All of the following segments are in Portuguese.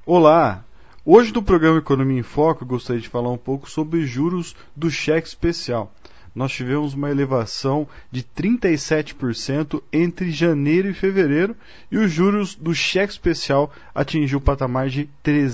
Olá! Hoje no programa Economia em Foco eu gostaria de falar um pouco sobre juros do cheque especial. Nós tivemos uma elevação de 37% entre janeiro e fevereiro e os juros do cheque especial atingiu o patamar de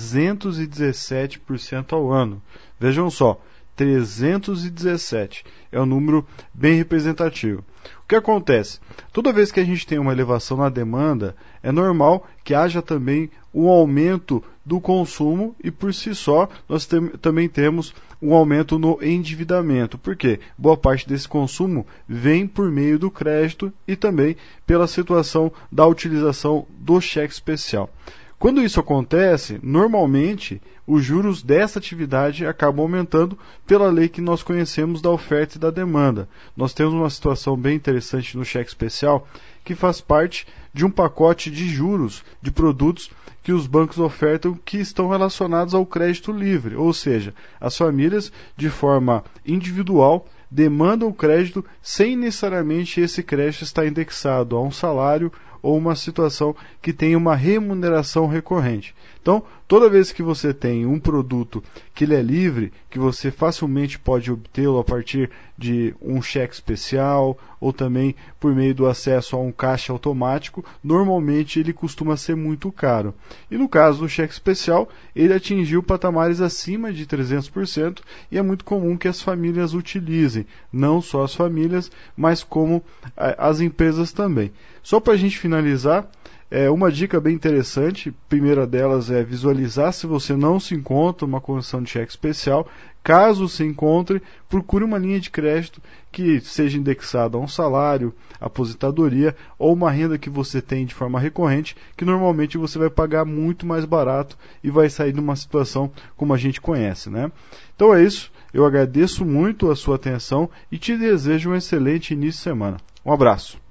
317% ao ano. Vejam só, 317 é um número bem representativo. O que acontece? Toda vez que a gente tem uma elevação na demanda, é normal que haja também um aumento do consumo e, por si só, nós também temos um aumento no endividamento. Por quê? Boa parte desse consumo vem por meio do crédito e também pela situação da utilização do cheque especial. Quando isso acontece, normalmente os juros dessa atividade acabam aumentando pela lei que nós conhecemos da oferta e da demanda. Nós temos uma situação bem interessante no cheque especial que faz parte de um pacote de juros de produtos que os bancos ofertam que estão relacionados ao crédito livre, ou seja, as famílias de forma individual demandam o crédito sem necessariamente esse crédito estar indexado a um salário ou uma situação que tenha uma remuneração recorrente. Então, toda vez que você tem um produto que ele é livre, que você facilmente pode obtê-lo a partir de um cheque especial ou também por meio do acesso a um caixa automático, normalmente ele costuma ser muito caro. E no caso do cheque especial, ele atingiu patamares acima de 300% e é muito comum que as famílias utilizem, não só as famílias, mas como as empresas também. Só para a gente finalizar, uma dica bem interessante, primeira delas é visualizar se você não se encontra uma condição de cheque especial. Caso se encontre, procure uma linha de crédito que seja indexada a um salário, aposentadoria ou uma renda que você tem de forma recorrente, que normalmente você vai pagar muito mais barato e vai sair de uma situação como a gente conhece, né? Então é isso, eu agradeço muito a sua atenção e te desejo um excelente início de semana. Um abraço!